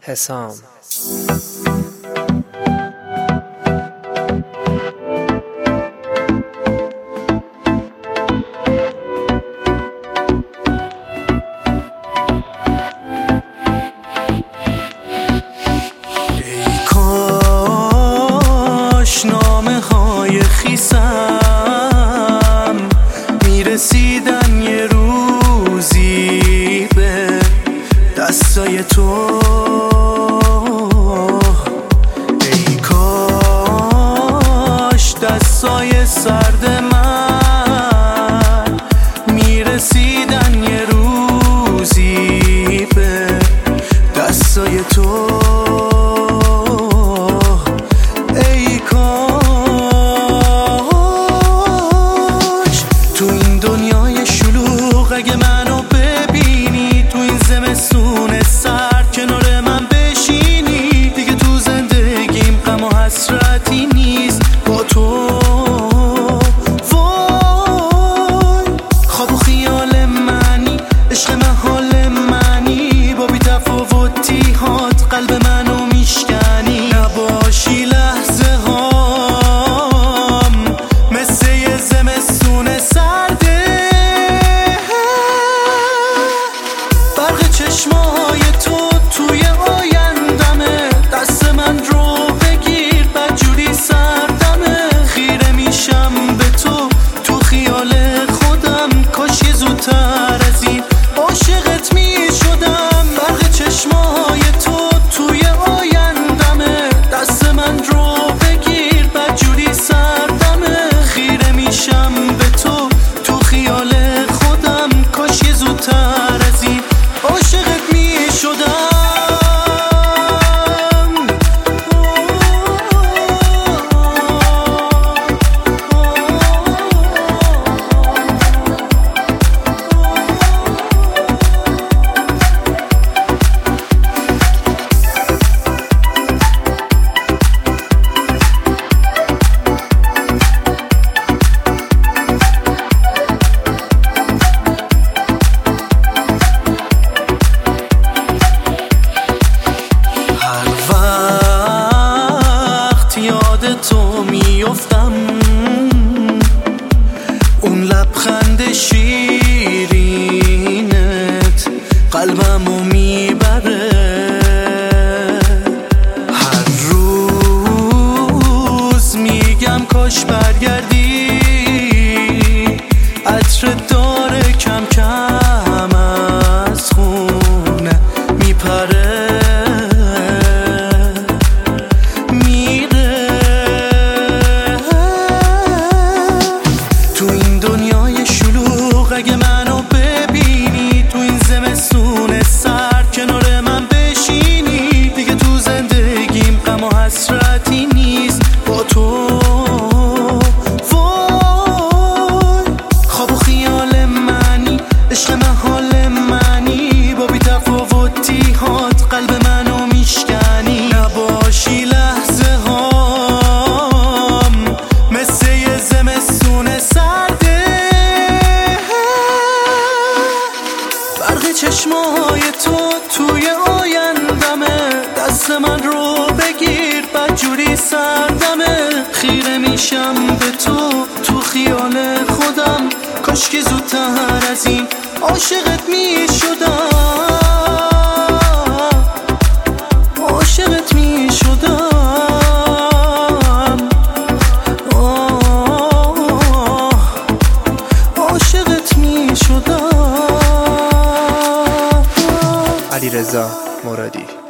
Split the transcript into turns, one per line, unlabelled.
حسام.
ای کاش نامه های خیسم میرسیدن یه روزی به دستای تو. ای کاش دستای سرد من میرسیدن یه روزی به دستای تو. ای کاش تو این دنیای شلوغ اگه منو ببینی، تو این زمستون سرد کنار من بشینی، دیگه تو زندگیم غم و حسرتی نیست با تو. وای خواب و خیال منی، عشق محال منی، با بی تفاوتی هات قلب منو میشکنی. نباشی لحظه هام مثل یه زمستون سرده، برق چشمای تو توی آیندمه، دست من رو بگیر بدجوری سردمه، خیره میشم به تو تو خیال خودم، کاش یه زودتر از این عاشقت میشدم. برق چشمای تو توی آیندمه، دست من رو بگیر بدجوری سردمه، خیره میشم به تو تو خیال خودم، کاش یه زودتر از این عاشقت میشدم. تو میافتم اون لبخند شیرینت قلبمو میبره. هر روز میگم کاش برگردی، عطر داره کم کم از خونه میپره. اگه منو ببینی، تو این زمستون سرد کنار من بشینی، دیگه تو زندگیم غم و حسرتی نیست با تو. وای خواب و خیال منی، عشق محال منی، با بی تفاوتی هات قلب منو میشکنی. نباشی لحظه هام مثل یه زمستون سرده، برق چشمای تو توی آیندمه، دست من رو بگیر بدجوری سردمه، خیره میشم به تو تو خیال خودم، کاش که زودتر از این عاشقت میشدم، عاشقت میشدم. عاشقت میشدم.
علیرضا مرادی.